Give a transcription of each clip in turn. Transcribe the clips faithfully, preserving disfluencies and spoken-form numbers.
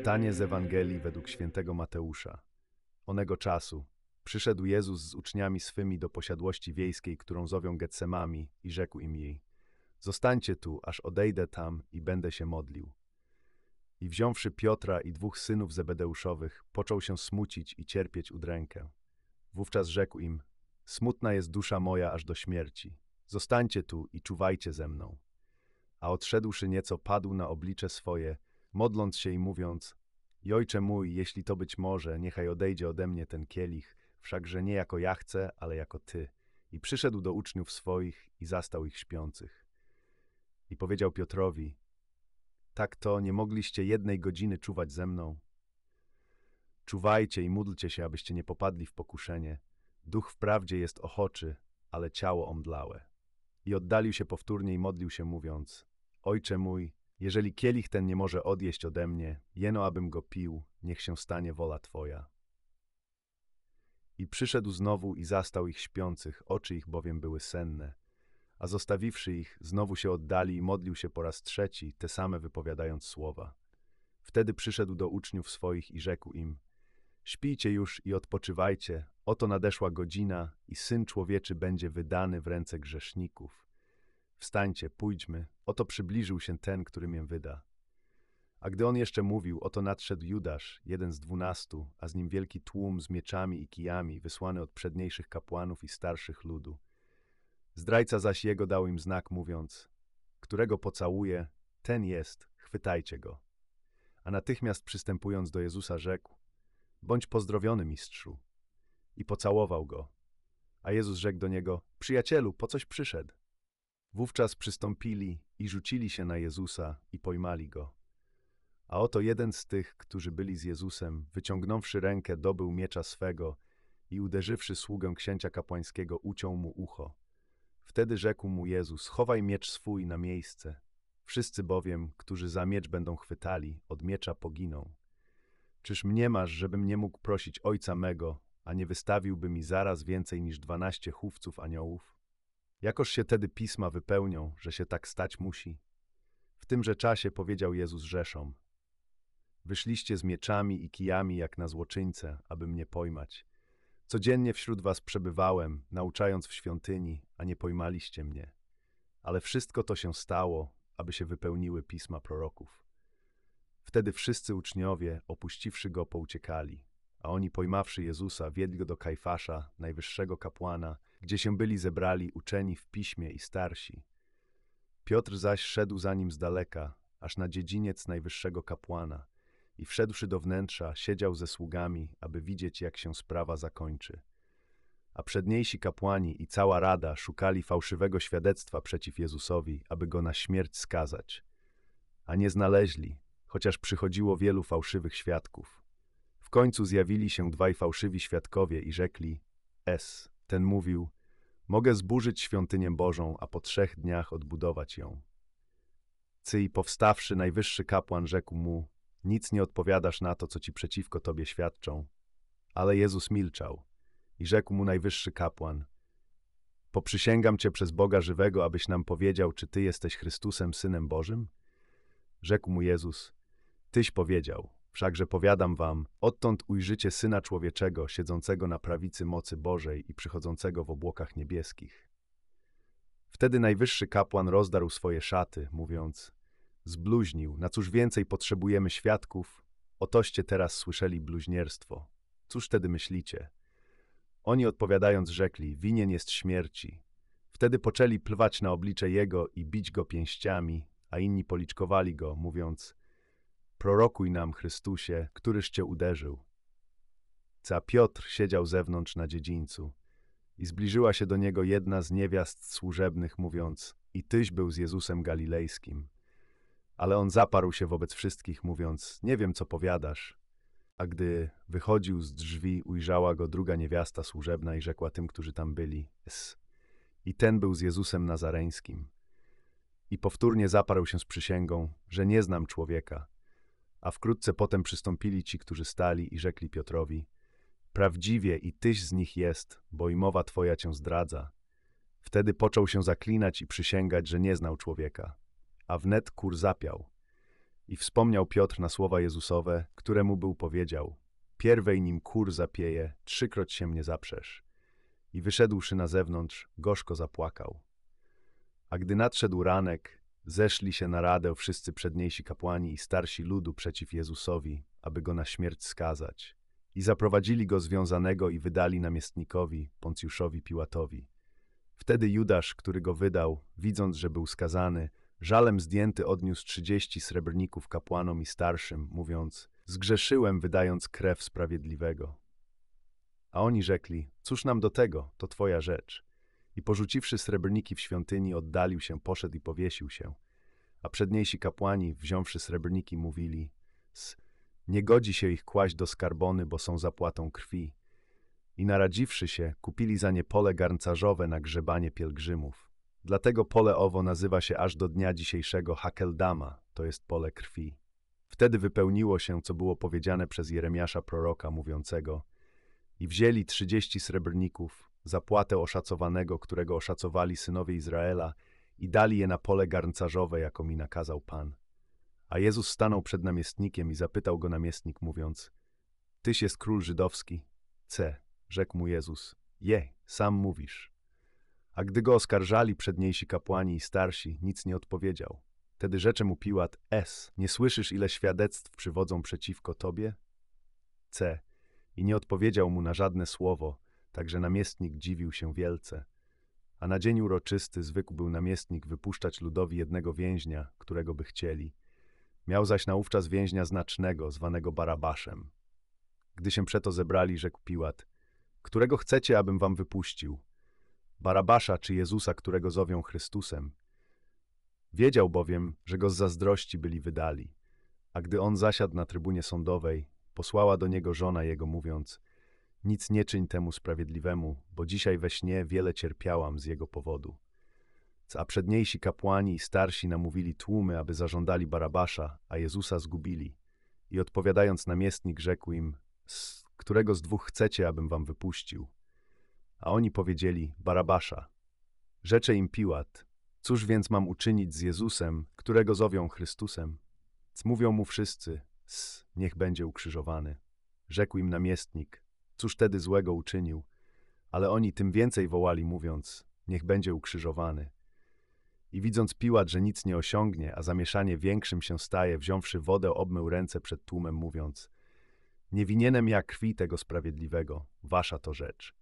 Czytanie z Ewangelii według świętego Mateusza. Onego czasu przyszedł Jezus z uczniami swymi do posiadłości wiejskiej, którą zowią Getsemami, i rzekł im jej: Zostańcie tu, aż odejdę tam i będę się modlił. I wziąwszy Piotra i dwóch synów Zebedeuszowych, począł się smucić i cierpieć udrękę. Wówczas rzekł im: Smutna jest dusza moja aż do śmierci. Zostańcie tu i czuwajcie ze mną. A odszedłszy nieco, padł na oblicze swoje, modląc się i mówiąc: I Ojcze mój, jeśli to być może, niechaj odejdzie ode mnie ten kielich, wszakże nie jako ja chcę, ale jako Ty. I przyszedł do uczniów swoich i zastał ich śpiących. I powiedział Piotrowi: Tak to nie mogliście jednej godziny czuwać ze mną? Czuwajcie i módlcie się, abyście nie popadli w pokuszenie. Duch wprawdzie jest ochoczy, ale ciało omdlałe. I oddalił się powtórnie i modlił się, mówiąc: Ojcze mój, jeżeli kielich ten nie może odjeść ode mnie, jeno abym go pił, niech się stanie wola Twoja. I przyszedł znowu i zastał ich śpiących, oczy ich bowiem były senne. A zostawiwszy ich, znowu się oddali i modlił się po raz trzeci, te same wypowiadając słowa. Wtedy przyszedł do uczniów swoich i rzekł im: Śpijcie już i odpoczywajcie, oto nadeszła godzina i Syn Człowieczy będzie wydany w ręce grzeszników. Wstańcie, pójdźmy, oto przybliżył się ten, który mię wyda. A gdy on jeszcze mówił, oto nadszedł Judasz, jeden z dwunastu, a z nim wielki tłum z mieczami i kijami, wysłany od przedniejszych kapłanów i starszych ludu. Zdrajca zaś jego dał im znak, mówiąc: Którego pocałuje, ten jest, chwytajcie go. A natychmiast przystępując do Jezusa rzekł: Bądź pozdrowiony, mistrzu. I pocałował go. A Jezus rzekł do niego: Przyjacielu, po coś przyszedł? Wówczas przystąpili i rzucili się na Jezusa i pojmali go. A oto jeden z tych, którzy byli z Jezusem, wyciągnąwszy rękę, dobył miecza swego i uderzywszy sługę księcia kapłańskiego, uciął mu ucho. Wtedy rzekł mu Jezus: Chowaj miecz swój na miejsce. Wszyscy bowiem, którzy za miecz będą chwytali, od miecza poginą. Czyż mniemasz, żebym nie mógł prosić Ojca mego, a nie wystawiłby mi zaraz więcej niż dwanaście chówców aniołów? Jakoż się tedy pisma wypełnią, że się tak stać musi? W tymże czasie powiedział Jezus Rzeszom: Wyszliście z mieczami i kijami jak na złoczyńcę, aby mnie pojmać. Codziennie wśród was przebywałem, nauczając w świątyni, a nie pojmaliście mnie. Ale wszystko to się stało, aby się wypełniły pisma proroków. Wtedy wszyscy uczniowie, opuściwszy go, pouciekali, a oni, pojmawszy Jezusa, wiedli go do Kajfasza, najwyższego kapłana, gdzie się byli zebrali uczeni w piśmie i starsi. Piotr zaś szedł za nim z daleka, aż na dziedziniec najwyższego kapłana i wszedłszy do wnętrza, siedział ze sługami, aby widzieć, jak się sprawa zakończy. A przedniejsi kapłani i cała rada szukali fałszywego świadectwa przeciw Jezusowi, aby go na śmierć skazać. A nie znaleźli, chociaż przychodziło wielu fałszywych świadków. W końcu zjawili się dwaj fałszywi świadkowie i rzekli: Es, ten mówił: Mogę zburzyć świątynię Bożą, a po trzech dniach odbudować ją. Cyj, powstawszy, najwyższy kapłan rzekł mu: Nic nie odpowiadasz na to, co ci przeciwko tobie świadczą. Ale Jezus milczał i rzekł mu najwyższy kapłan: Poprzysięgam cię przez Boga żywego, abyś nam powiedział, czy ty jesteś Chrystusem, Synem Bożym? Rzekł mu Jezus: Tyś powiedział, wszakże powiadam wam, odtąd ujrzycie Syna Człowieczego, siedzącego na prawicy mocy Bożej i przychodzącego w obłokach niebieskich. Wtedy najwyższy kapłan rozdarł swoje szaty, mówiąc: Zbluźnił, na cóż więcej potrzebujemy świadków? Otoście teraz słyszeli bluźnierstwo. Cóż tedy myślicie? Oni odpowiadając rzekli: Winien jest śmierci. Wtedy poczęli plwać na oblicze jego i bić go pięściami, a inni policzkowali go, mówiąc: Prorokuj nam, Chrystusie, któryż cię uderzył. A Piotr siedział zewnątrz na dziedzińcu i zbliżyła się do niego jedna z niewiast służebnych, mówiąc: I tyś był z Jezusem Galilejskim. Ale on zaparł się wobec wszystkich, mówiąc: Nie wiem, co powiadasz. A gdy wychodził z drzwi, ujrzała go druga niewiasta służebna i rzekła tym, którzy tam byli: Es. I ten był z Jezusem Nazareńskim. I powtórnie zaparł się z przysięgą, że nie znam człowieka. A wkrótce potem przystąpili ci, którzy stali i rzekli Piotrowi: Prawdziwie i tyś z nich jest, bo i mowa twoja cię zdradza. Wtedy począł się zaklinać i przysięgać, że nie znał człowieka. A wnet kur zapiał. I wspomniał Piotr na słowa Jezusowe, któremu był powiedział: pierwej nim kur zapieje, trzykroć się mnie zaprzesz. I wyszedłszy na zewnątrz, gorzko zapłakał. A gdy nadszedł ranek, zeszli się na radę wszyscy przedniejsi kapłani i starsi ludu przeciw Jezusowi, aby go na śmierć skazać. I zaprowadzili go związanego i wydali namiestnikowi, Poncjuszowi Piłatowi. Wtedy Judasz, który go wydał, widząc, że był skazany, żalem zdjęty odniósł trzydzieści srebrników kapłanom i starszym, mówiąc: zgrzeszyłem, wydając krew sprawiedliwego. A oni rzekli: cóż nam do tego, to twoja rzecz. I porzuciwszy srebrniki w świątyni, oddalił się, poszedł i powiesił się. A przedniejsi kapłani, wziąwszy srebrniki, mówili: s, nie godzi się ich kłaść do skarbony, bo są zapłatą krwi. I naradziwszy się, kupili za nie pole garncarzowe na grzebanie pielgrzymów. Dlatego pole owo nazywa się aż do dnia dzisiejszego Hakeldama, to jest pole krwi. Wtedy wypełniło się, co było powiedziane przez Jeremiasza proroka, mówiącego: i wzięli trzydzieści srebrników, zapłatę oszacowanego, którego oszacowali synowie Izraela, i dali je na pole garncarzowe, jako mi nakazał Pan. A Jezus stanął przed namiestnikiem i zapytał go namiestnik, mówiąc: tyś jest król żydowski? C. Rzekł mu Jezus: je, sam mówisz. A gdy go oskarżali przedniejsi kapłani i starsi, nic nie odpowiedział. Wtedy rzecze mu Piłat: S. Nie słyszysz, ile świadectw przywodzą przeciwko tobie? C. I nie odpowiedział mu na żadne słowo, także namiestnik dziwił się wielce. A na dzień uroczysty zwykł był namiestnik wypuszczać ludowi jednego więźnia, którego by chcieli. Miał zaś naówczas więźnia znacznego, zwanego Barabaszem. Gdy się przeto zebrali, rzekł Piłat: którego chcecie, abym wam wypuścił? Barabasza czy Jezusa, którego zowią Chrystusem? Wiedział bowiem, że go z zazdrości byli wydali. A gdy on zasiadł na trybunie sądowej, posłała do niego żona jego, mówiąc: nic nie czyń temu sprawiedliwemu, bo dzisiaj we śnie wiele cierpiałam z jego powodu. A przedniejsi kapłani i starsi namówili tłumy, aby zażądali Barabasza, a Jezusa zgubili. I odpowiadając namiestnik, rzekł im: z którego z dwóch chcecie, abym wam wypuścił? A oni powiedzieli: Barabasza. Rzecze im Piłat: cóż więc mam uczynić z Jezusem, którego zowią Chrystusem? Mówią mu wszyscy: s, niech będzie ukrzyżowany. Rzekł im namiestnik: cóż tedy złego uczynił? Ale oni tym więcej wołali, mówiąc: niech będzie ukrzyżowany. I widząc Piłat, że nic nie osiągnie, a zamieszanie większym się staje, wziąwszy wodę, obmył ręce przed tłumem, mówiąc: nie winienem ja krwi tego sprawiedliwego, wasza to rzecz.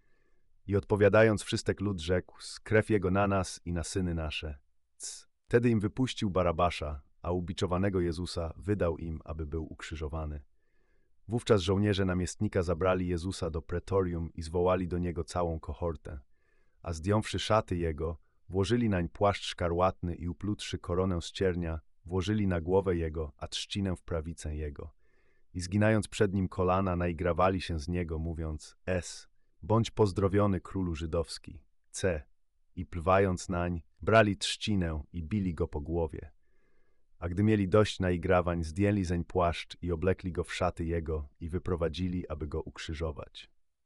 I odpowiadając, wszystek lud rzekł: krew jego na nas i na syny nasze. C. Wtedy im wypuścił Barabasza, a ubiczowanego Jezusa wydał im, aby był ukrzyżowany. Wówczas żołnierze namiestnika zabrali Jezusa do pretorium i zwołali do niego całą kohortę. A zdjąwszy szaty jego, włożyli nań płaszcz szkarłatny i uplutszy koronę z ciernia, włożyli na głowę jego, a trzcinę w prawicę jego. I zginając przed nim kolana, naigrawali się z niego, mówiąc: S. Bądź pozdrowiony królu żydowski. C. I plwając nań, brali trzcinę i bili go po głowie. A gdy mieli dość naigrawań, zdjęli zeń płaszcz i oblekli go w szaty jego i wyprowadzili, aby go ukrzyżować.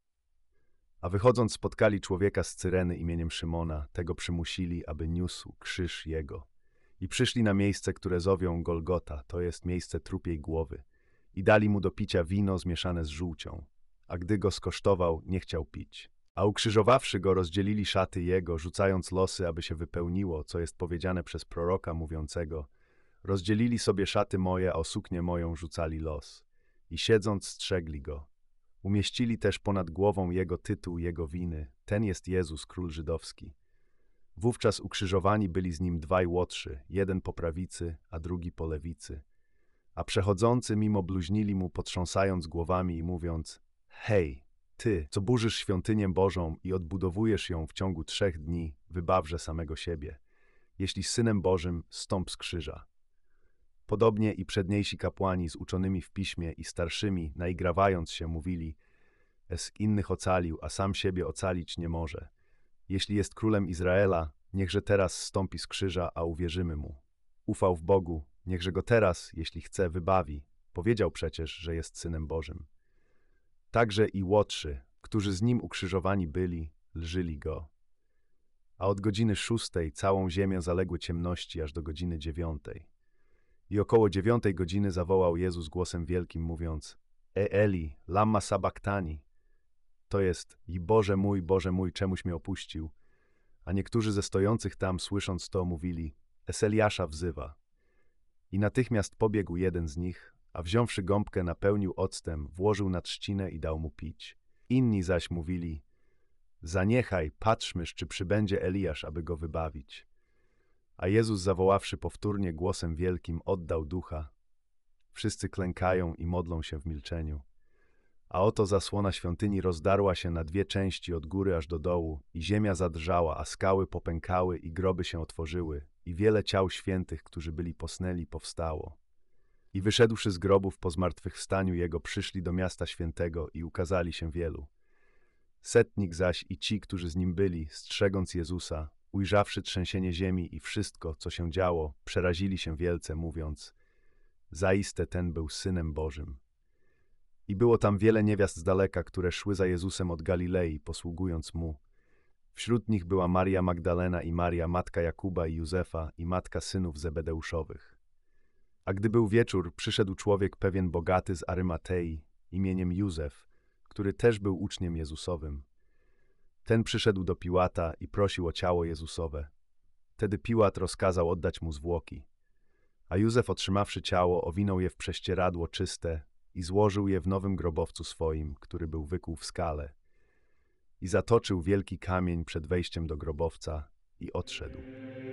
A wychodząc, spotkali człowieka z Cyreny imieniem Szymona, tego przymusili, aby niósł krzyż jego. I przyszli na miejsce, które zowią Golgota, to jest miejsce trupiej głowy, i dali mu do picia wino zmieszane z żółcią. A gdy go skosztował, nie chciał pić. A ukrzyżowawszy go, rozdzielili szaty jego, rzucając losy, aby się wypełniło, co jest powiedziane przez proroka mówiącego: rozdzielili sobie szaty moje, a o suknię moją rzucali los. I siedząc, strzegli go. Umieścili też ponad głową jego tytuł jego winy: ten jest Jezus, król żydowski. Wówczas ukrzyżowani byli z nim dwaj łotrzy, jeden po prawicy, a drugi po lewicy. A przechodzący mimo bluźnili mu, potrząsając głowami i mówiąc: hej, ty, co burzysz świątynię Bożą i odbudowujesz ją w ciągu trzech dni, wybawże samego siebie. Jeśli Synem Bożym, stąp z krzyża. Podobnie i przedniejsi kapłani z uczonymi w piśmie i starszymi, naigrawając się, mówili: es innych ocalił, a sam siebie ocalić nie może. Jeśli jest królem Izraela, niechże teraz stąpi z krzyża, a uwierzymy mu. Ufał w Bogu, niechże go teraz, jeśli chce, wybawi. Powiedział przecież, że jest Synem Bożym. Także i łotrzy, którzy z nim ukrzyżowani byli, lżyli go. A od godziny szóstej całą ziemię zaległy ciemności aż do godziny dziewiątej. I około dziewiątej godziny zawołał Jezus głosem wielkim, mówiąc: E Eli, lama sabachthani. To jest: I Boże mój, Boże mój, czemuś mnie opuścił. A niektórzy ze stojących tam, słysząc to, mówili: Eseliasza wzywa. I natychmiast pobiegł jeden z nich, a wziąwszy gąbkę, napełnił octem, włożył na trzcinę i dał mu pić. Inni zaś mówili: Zaniechaj, patrzmyż, czy przybędzie Eliasz, aby go wybawić. A Jezus, zawoławszy powtórnie głosem wielkim, oddał ducha. Wszyscy klękają i modlą się w milczeniu. A oto zasłona świątyni rozdarła się na dwie części od góry aż do dołu, i ziemia zadrżała, a skały popękały i groby się otworzyły, i wiele ciał świętych, którzy byli posnęli, powstało. I wyszedłszy z grobów po zmartwychwstaniu Jego, przyszli do miasta świętego i ukazali się wielu. Setnik zaś i ci, którzy z nim byli, strzegąc Jezusa, ujrzawszy trzęsienie ziemi i wszystko, co się działo, przerazili się wielce, mówiąc: Zaiste ten był Synem Bożym. I było tam wiele niewiast z daleka, które szły za Jezusem od Galilei, posługując Mu. Wśród nich była Maria Magdalena i Maria, matka Jakuba i Józefa, i matka synów Zebedeuszowych. A gdy był wieczór, przyszedł człowiek pewien bogaty z Arymatei, imieniem Józef, który też był uczniem Jezusowym. Ten przyszedł do Piłata i prosił o ciało Jezusowe. Wtedy Piłat rozkazał oddać mu zwłoki. A Józef, otrzymawszy ciało, owinął je w prześcieradło czyste i złożył je w nowym grobowcu swoim, który był wykuł w skale. I zatoczył wielki kamień przed wejściem do grobowca i odszedł.